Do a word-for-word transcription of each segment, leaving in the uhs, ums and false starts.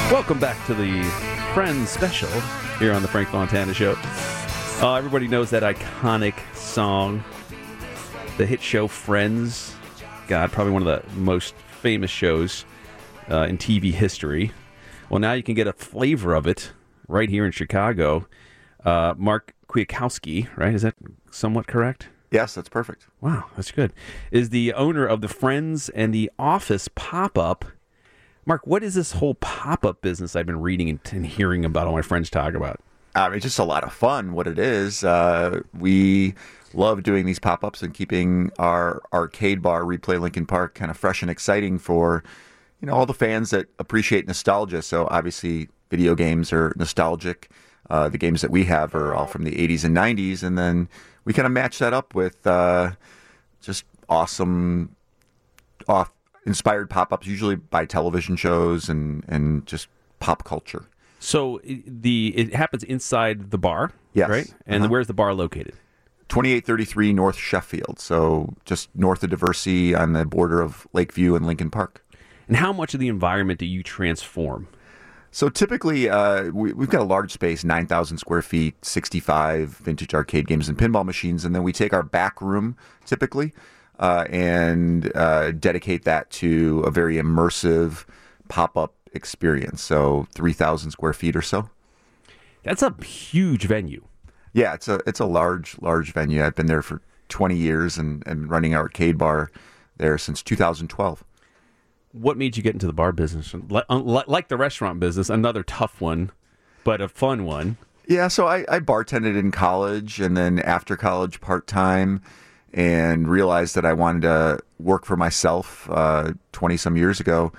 Welcome back to the Friends special here on the Frank Montana Show. Uh, everybody knows that iconic song, the hit show Friends. God, probably one of the most famous shows uh, in T V history. Well, now you can get a flavor of it right here in Chicago. Uh, Mark Kwiatkowski, right? Is that somewhat correct? Yes, that's perfect. Wow, that's good. Is the owner of the Friends and the Office pop-up. Mark, what is this whole pop-up business I've been reading and, and hearing about all my friends talk about? I mean, just a lot of fun, what it is. Uh, we love doing these pop-ups and keeping our arcade bar, Replay Lincoln Park, kind of fresh and exciting for, you know, all the fans that appreciate nostalgia. So obviously, video games are nostalgic. Uh, the games that we have are all from the eighties and nineties. And then we kind of match that up with uh, just awesome off inspired pop-ups, usually by television shows and, and just pop culture. So the it happens inside the bar, yes. right? And uh-huh. where's the bar located? twenty-eight thirty-three North Sheffield, so just north of Diversey on the border of Lakeview and Lincoln Park. And how much of the environment do you transform? So typically, uh, we, we've got a large space, nine thousand square feet, sixty-five vintage arcade games and pinball machines, and then we take our back room, typically, uh, and uh, dedicate that to a very immersive pop-up experience. So three thousand square feet or so. That's a huge venue. Yeah, it's a it's a large, large venue. I've been there for twenty years and, and running our arcade bar there since two thousand twelve. What made you get into the bar business? Like the restaurant business, another tough one, but a fun one. Yeah, so I, I bartended in college and then after college part-time and realized that I wanted to work for myself uh, twenty-some years ago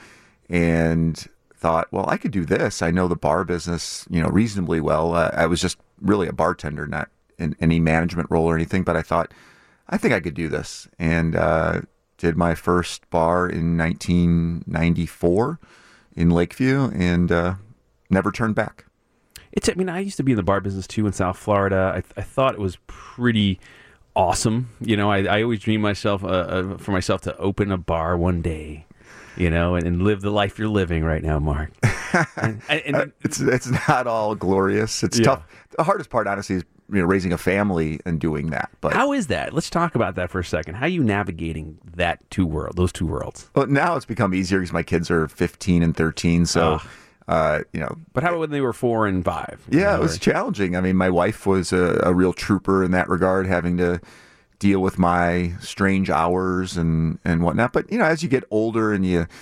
and thought, well, I could do this. I know the bar business, you know, reasonably well. Uh, I was just really a bartender, not in any management role or anything, but I thought, I think I could do this. And uh, did my first bar in nineteen ninety-four in Lakeview and uh, never turned back. It's. I mean, I used to be in the bar business too in South Florida. I, I thought it was pretty awesome. You know, I, I always dreamed myself uh, uh, for myself to open a bar one day. You know, and, and live the life you're living right now, Mark. And, and, uh, it's it's not all glorious. It's yeah. tough. The hardest part, honestly, is you know raising a family and doing that. But how is that? Let's talk about that for a second. How are you navigating that two world, those two worlds? Well, now it's become easier because my kids are fifteen and thirteen. So, oh. uh, you know. But how about when they were four and five? Yeah, it was challenging. I mean, my wife was a, a real trooper in that regard, having to deal with my strange hours and, and whatnot. But, you know, as you get older and you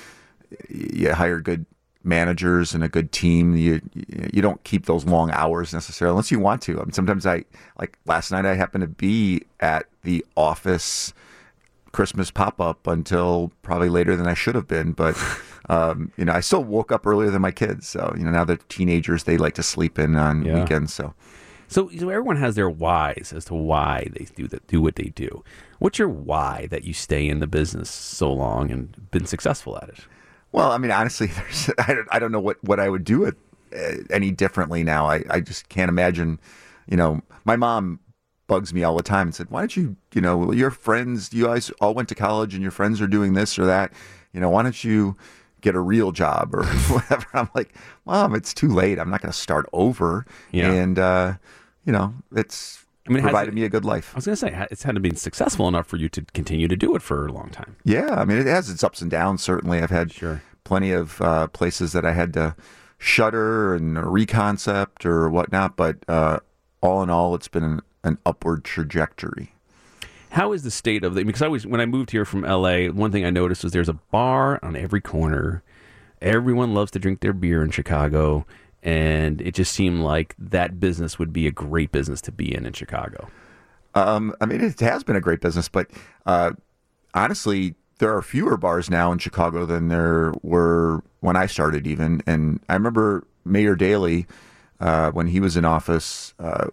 you hire good managers and a good team, you you don't keep those long hours necessarily unless you want to. I mean, sometimes I, like last night, I happened to be at the Office Christmas pop-up until probably later than I should have been. But, um, you know, I still woke up earlier than my kids. So, you know, now they're teenagers, they like to sleep in on yeah. weekends. So. So, so everyone has their whys as to why they do that, do what they do. What's your why that you stay in the business so long and been successful at it? Well, I mean, honestly, there's, I don't, I don't know what, what I would do it uh, any differently now. I, I just can't imagine, you know, my mom bugs me all the time and said, why don't you, you know, your friends, you guys all went to college and your friends are doing this or that, you know, why don't you get a real job or whatever? I'm like, Mom, it's too late. I'm not going to start over. Yeah. And, uh, you know, it's I mean, provided it, me a good life. I was going to say, it's had to be successful enough for you to continue to do it for a long time. Yeah, I mean, it has its ups and downs, certainly. I've had sure. plenty of uh, places that I had to shutter and reconcept or whatnot, but uh, all in all, it's been an, an upward trajectory. How is the state of the, because I was, when I moved here from L A, one thing I noticed was there's a bar on every corner. Everyone loves to drink their beer in Chicago. And it just seemed like that business would be a great business to be in in Chicago. Um, I mean, it has been a great business, but uh, honestly, there are fewer bars now in Chicago than there were when I started even. And I remember Mayor Daley, uh, when he was in office, uh,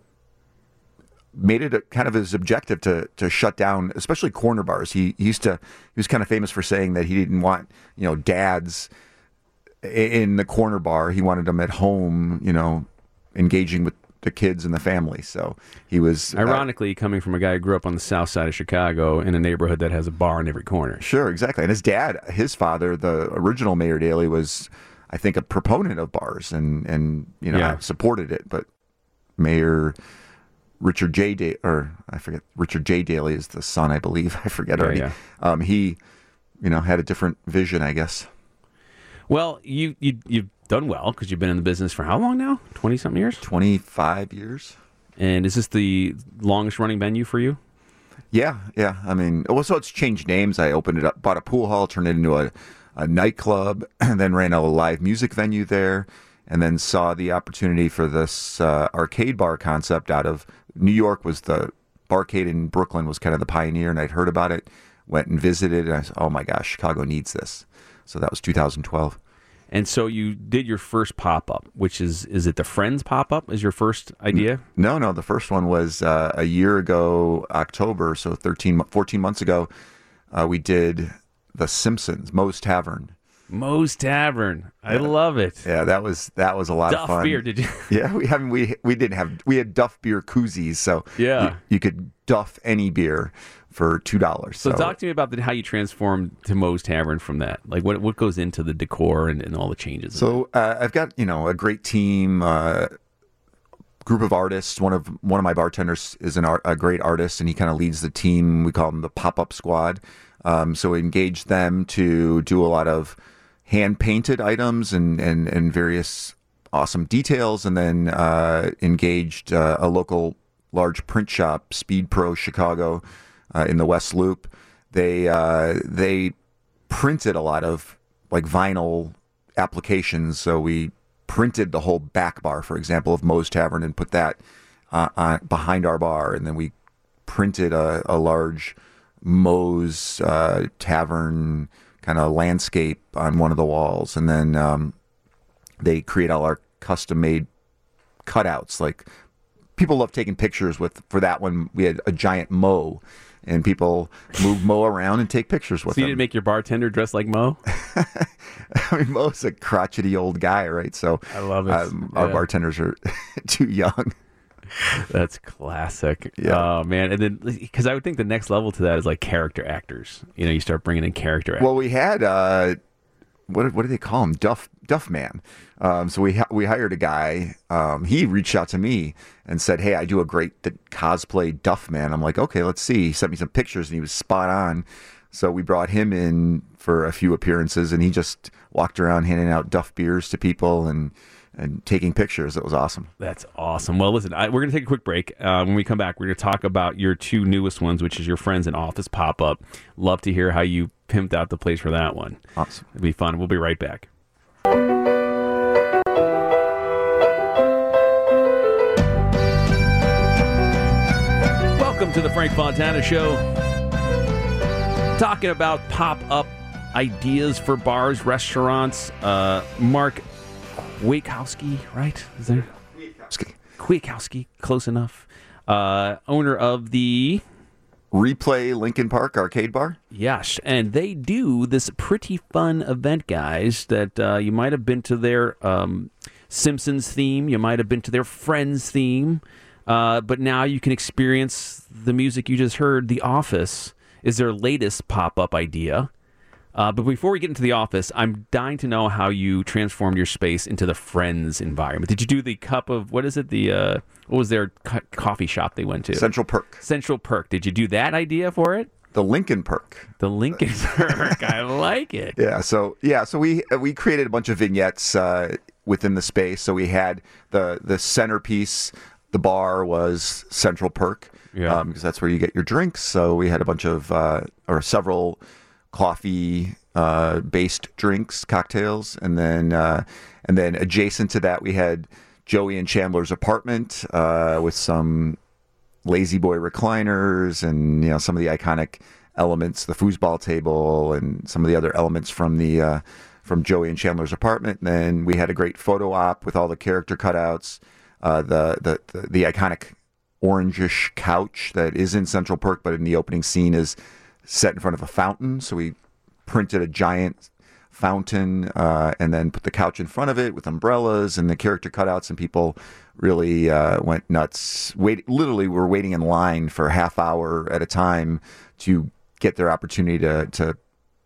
made it a, kind of his objective to to shut down, especially corner bars. He, he used to, he was kind of famous for saying that he didn't want, you know, dads in the corner bar. He wanted them at home, you know, engaging with the kids and the family. So he was ironically uh, coming from a guy who grew up on the south side of Chicago in a neighborhood that has a bar in every corner. Sure, exactly. And his dad, his father, the original Mayor Daley, was I think, a proponent of bars, and and you know, Yeah. I supported it. But Mayor Richard J. Da- or I forget, Richard J. Daley is the son, I believe. I forget Yeah, already. yeah. Um, he, you know, had a different vision, I guess. Well, you you you've done well because you've been in the business for how long now? Twenty something years. twenty-five years. And is this the longest running venue for you? Yeah, yeah. I mean, well, so it's changed names. I opened it up, bought a pool hall, turned it into a, a nightclub, and then ran a live music venue there, and then saw the opportunity for this uh, arcade bar concept out of New York. Was the Barcade in Brooklyn was kind of the pioneer, and I'd heard about it, went and visited, and I said, oh my gosh, Chicago needs this. So that was two thousand twelve. And so you did your first pop up, which is is it the Friends pop up? Is your first idea? No, no. The first one was uh, a year ago, October, so thirteen, fourteen months ago. Uh, we did The Simpsons, Moe's Tavern. Moe's Tavern. I love it. Yeah, that was that was a lot Duff of fun. beer, did you? Yeah, we I mean, we we didn't have we had Duff beer koozies, so Yeah. you, you could Duff any beer for two dollars. So, talk to me about the, how you transformed to Moe's Tavern from that. Like what what goes into the decor and, and all the changes. So uh, I've got you know a great team, uh, group of artists. One of one of my bartenders is an art, a great artist, and he kind of leads the team. We call them the Pop Up Squad. Um, so we engage them to do a lot of hand painted items and and and various awesome details, and then uh, engaged uh, a local large print shop, Speed Pro Chicago, uh, in the West Loop. They uh, they printed a lot of like vinyl applications, so we printed the whole back bar, for example, of Moe's Tavern, and put that uh, on, behind our bar, and then we printed a, a large Moe's uh, Tavern kind of landscape on one of the walls, and then um, they create all our custom-made cutouts. Like, people love taking pictures with. For that one, we had a giant Moe, and people move Moe around and take pictures with so you him. didn't make your bartender dress like Moe? I mean, Moe's a crotchety old guy, right? So I love it. Um, Our Yeah. bartenders are too young. That's classic. Yeah. Oh man, and then because I would think the next level to that is like character actors. You know, you start bringing in character actors. Well, we had uh, what what do they call him? Duff Duff Man. Um, so we ha- we hired a guy. Um, he reached out to me and said, "Hey, I do a great the cosplay Duff Man." I'm like, "Okay, let's see." He sent me some pictures, and he was spot on. So we brought him in for a few appearances, and he just walked around handing out Duff beers to people and and taking pictures. It was awesome. That's awesome. Well, listen, I, we're going to take a quick break. Uh, when we come back, we're going to talk about your two newest ones, which is your Friends and Office Pop-Up. Love to hear how you pimped out the place for that one. Awesome. It'll be fun. We'll be right back. Welcome to the Frank Fontana Show. Talking about pop-up ideas for bars, restaurants. Uh, Mark Kwiatkowski, right? Is there? Kwiatkowski, close enough. Uh, owner of the Replay Lincoln Park Arcade Bar. Yes, and they do this pretty fun event, guys, that uh, you might have been to their um, Simpsons theme, you might have been to their Friends theme, uh, but now you can experience the music you just heard. The Office is their latest pop-up idea. Uh, but before we get into The Office, I'm dying to know how you transformed your space into the Friends environment. Did you do the cup of, what is it, the, uh, what was their co- coffee shop they went to? Central Perk. Central Perk. Did you do that idea for it? The Lincoln Perk. The Lincoln Perk. I like it. Yeah. So yeah. So we we created a bunch of vignettes uh, within the space. So we had the the centerpiece. The bar was Central Perk. Yeah. Um, because that's where you get your drinks. So we had a bunch of uh, or several coffee uh, based drinks, cocktails, and then uh, and then adjacent to that we had Joey and Chandler's apartment uh, with some Lazy Boy recliners and, you know, some of the iconic elements, the foosball table and some of the other elements from the uh, from Joey and Chandler's apartment. And then we had a great photo op with all the character cutouts, uh, the, the the the iconic orangish couch that is in Central Perk, but in the opening scene is set in front of a fountain. So we printed a giant fountain uh, and then put the couch in front of it with umbrellas and the character cutouts, and people really uh, went nuts. Wait, literally, we're waiting in line for a half hour at a time to get their opportunity to to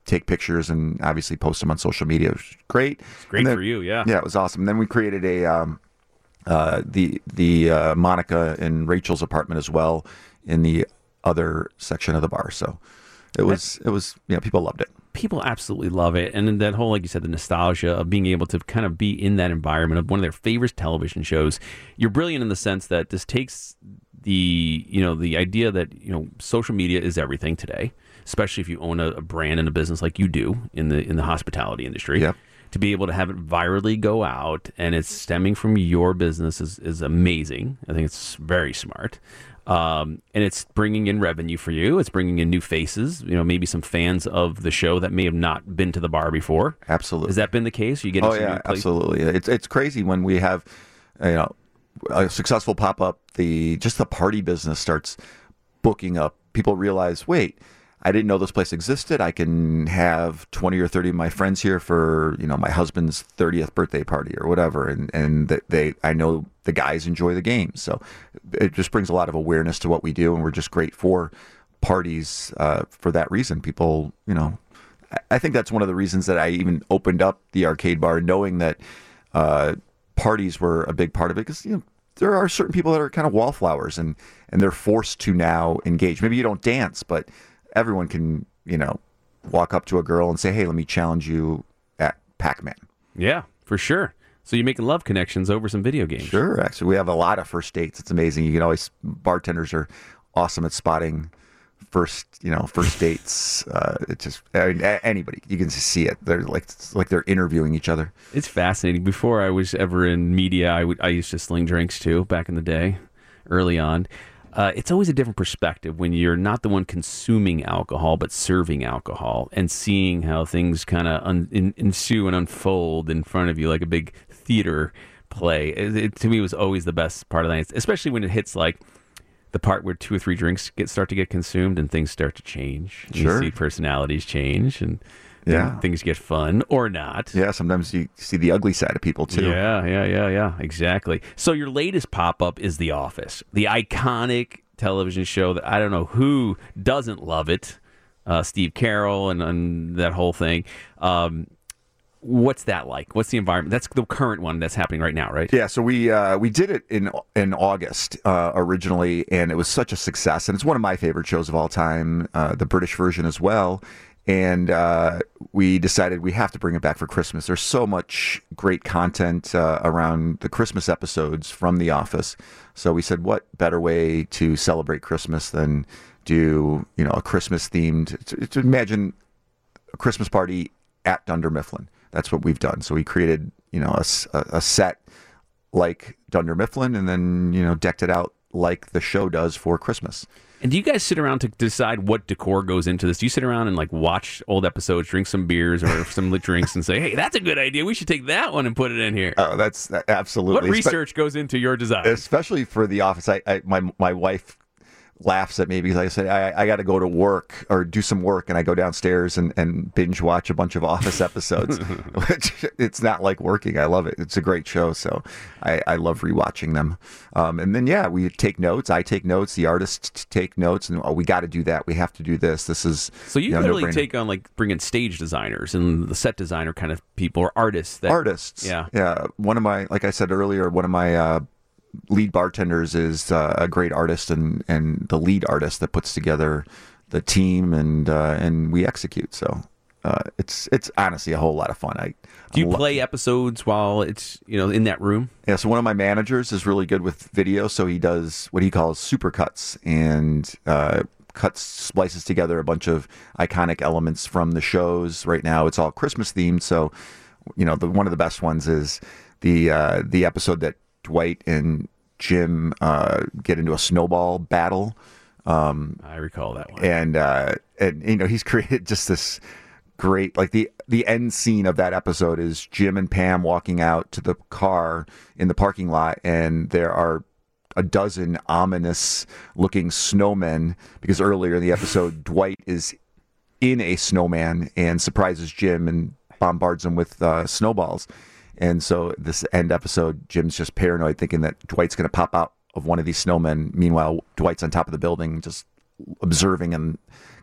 take pictures and obviously post them on social media. It was great. It's great then, for you, yeah. Yeah, it was awesome. And then we created a um, uh, the the uh, Monica and Rachel's apartment as well in the other section of the bar. So it was it was yeah, people loved it. People absolutely love it. And then that whole, like you said, the nostalgia of being able to kind of be in that environment of one of their favorite television shows. You're brilliant in the sense that this takes the, you know, the idea that, you know, social media is everything today, especially if you own a, a brand and a business like you do in the in the hospitality industry. Yep. To be able to have it virally go out and it's stemming from your business is, is amazing. I think it's very smart. Um, and it's bringing in revenue for you. It's bringing in new faces, you know, maybe some fans of the show that may have not been to the bar before. Absolutely. Has that been the case? You get oh, yeah, absolutely. It's it's crazy when we have, you know, a successful pop-up, the just the party business starts booking up. People realize, wait, I didn't know this place existed. I can have twenty or thirty of my friends here for, you know, my husband's thirtieth birthday party or whatever. And, and they, I know the guys enjoy the game. So it just brings a lot of awareness to what we do. And we're just great for parties uh, for that reason. People, you know, I think that's one of the reasons that I even opened up the arcade bar, knowing that uh, parties were a big part of it. Because, you know, there are certain people that are kind of wallflowers and, and they're forced to now engage. Maybe you don't dance, but everyone can, you know, walk up to a girl and say, hey, let me challenge you at Pac-Man. Yeah, for sure. So you're making love connections over some video games. Sure. Actually, we have a lot of first dates. It's amazing. You can always, bartenders are awesome at spotting first, you know, first dates. Uh, it's just, I mean, anybody, you can just see it. They're like, it's like they're interviewing each other. It's fascinating. Before I was ever in media, I would I used to sling drinks too back in the day, early on. Uh, it's always a different perspective when you're not the one consuming alcohol, but serving alcohol and seeing how things kind of un- in- ensue and unfold in front of you like a big theater play. It, it, to me, was always the best part of the night, especially when it hits like the part where two or three drinks get start to get consumed and things start to change. Sure. You see personalities change and yeah. and things get fun or not. Yeah, sometimes you see the ugly side of people too. Yeah, yeah, yeah, yeah, exactly. So your latest pop-up is The Office, the iconic television show that I don't know who doesn't love it. Uh, Steve Carell and, and that whole thing. Um, what's that like? What's the environment? That's the current one that's happening right now, right? Yeah, so we uh, we did it in in August uh, originally, and it was such a success. And it's one of my favorite shows of all time, uh, the British version as well. And uh, we decided we have to bring it back for Christmas. There's so much great content uh, around the Christmas episodes from The Office. So we said, what better way to celebrate Christmas than do, you know, a Christmas themed, to, to imagine a Christmas party at Dunder Mifflin. That's what we've done. So we created, you know, a, a set like Dunder Mifflin and then, you know, decked it out like the show does for Christmas. And do you guys sit around to decide what decor goes into this? Do you sit around and like watch old episodes, drink some beers or some lit drinks and say, hey, that's a good idea. We should take that one and put it in here. Oh, that's absolutely. What research goes into your design? Especially for The Office. I, I my my wife laughs at me because I say I, I got to go to work or do some work, and I go downstairs and, and binge watch a bunch of Office episodes. Which it's not like working. I love it. It's a great show, so I, I love rewatching them. Um, and then yeah, we take notes. I take notes. The artists take notes, and oh, we got to do that. We have to do this. This is so you, you know, literally no-brainer. take on like bring in stage designers and the set designer kind of people or artists. That, artists. Yeah, yeah. One of my, like I said earlier, one of my. Uh, lead bartenders is uh, a great artist and, and the lead artist that puts together the team and uh, and we execute. So uh, it's it's honestly a whole lot of fun. I do you lo- play episodes while it's you know in that room? Yeah. So one of my managers is really good with video, so he does what he calls super cuts and uh, cuts splices together a bunch of iconic elements from the shows. Right now, it's all Christmas themed. So you know the one of the best ones is the uh, the episode that Dwight and Jim uh, get into a snowball battle. Um, I recall that one. And, uh, and, you know, he's created just this great, like the, the end scene of that episode is Jim and Pam walking out to the car in the parking lot, and there are a dozen ominous looking snowmen because earlier in the episode, Dwight is in a snowman and surprises Jim and bombards him with uh, snowballs. And so this end episode, Jim's just paranoid, thinking that Dwight's going to pop out of one of these snowmen. Meanwhile, Dwight's on top of the building, just observing and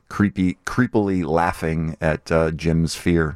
creepy, creepily laughing at uh, Jim's fear.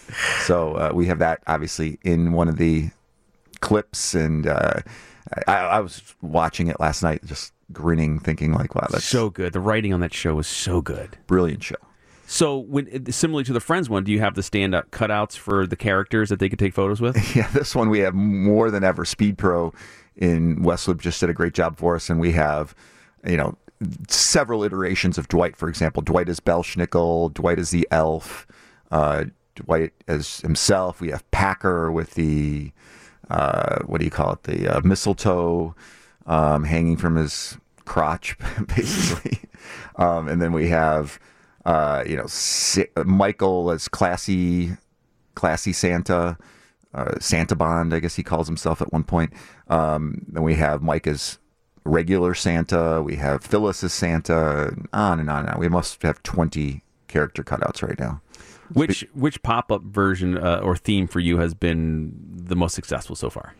So uh, we have that obviously in one of the clips, and uh, I, I was watching it last night, just grinning, thinking like, "Wow, that's so good." The writing on that show was so good. Brilliant show. So, when, similarly to the Friends one, do you have the stand-up cutouts for the characters that they could take photos with? Yeah, this one we have more than ever. Speed Pro in Westwood just did a great job for us, and we have, you know, several iterations of Dwight. For example, Dwight as Belschnickel, Dwight as the elf, uh, Dwight as himself. We have Packer with the uh, what do you call it? The uh, mistletoe um, hanging from his crotch, basically, um, and then we have. Uh, you know, Michael as classy, classy Santa, uh, Santa Bond, I guess he calls himself at one point. Um, then we have Mike as regular Santa. We have Phyllis as Santa. On and on and on. We must have twenty character cutouts right now. Which which pop up version uh, or theme for you has been the most successful so far?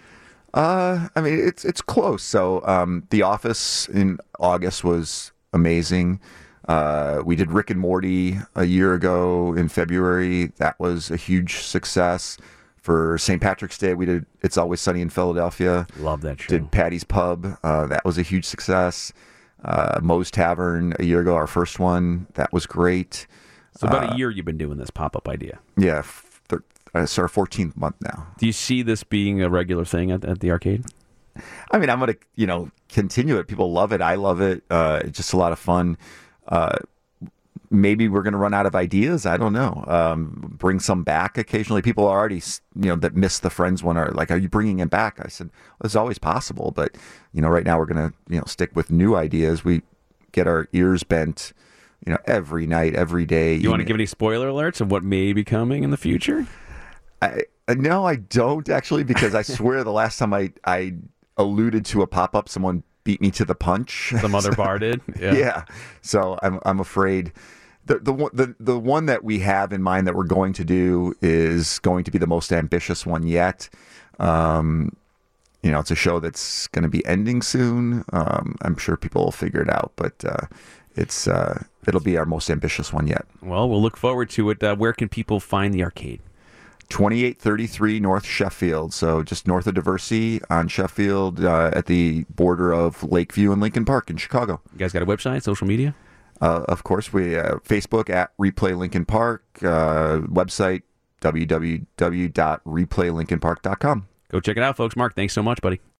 Uh, I mean, it's it's close. So, um, The Office in August was amazing. Uh, we did Rick and Morty a year ago in February. That was a huge success. For Saint Patrick's Day, we did It's Always Sunny in Philadelphia. Love that show. Did Patty's Pub. Uh, that was a huge success. Uh, Moe's Tavern a year ago, our first one. That was great. So about uh, a year you've been doing this pop-up idea. Yeah. Th- it's our fourteenth month now. Do you see this being a regular thing at, at the arcade? I mean, I'm going to, you know, continue it. People love it. I love it. Uh, it's just a lot of fun. Uh, maybe we're going to run out of ideas. I don't know. Um, bring some back occasionally. People are already, you know, that missed the Friends one are like, are you bringing it back? I said, well, it's always possible. But, you know, right now we're going to, you know, stick with new ideas. We get our ears bent, you know, every night, every day. You, you want to give any spoiler alerts of what may be coming in the future? I, no, I don't actually, because I swear the last time I, I alluded to a pop-up, someone beat me to the punch. Some other bar did? Yeah. yeah. So I'm I'm afraid the the one the, the one that we have in mind that we're going to do is going to be the most ambitious one yet. Um, you know, it's a show that's going to be ending soon. Um, I'm sure people will figure it out, but uh, it's uh, it'll be our most ambitious one yet. Well, we'll look forward to it. Uh, where can people find the arcade? twenty-eight thirty-three North Sheffield, so just north of Diversey on Sheffield, uh, at the border of Lakeview and Lincoln Park in Chicago. You guys got a website, social media? Uh, of course, we uh, Facebook at Replay Lincoln Park, uh, website w w w dot replay lincoln park dot com. Go check it out, folks. Mark, thanks so much, buddy.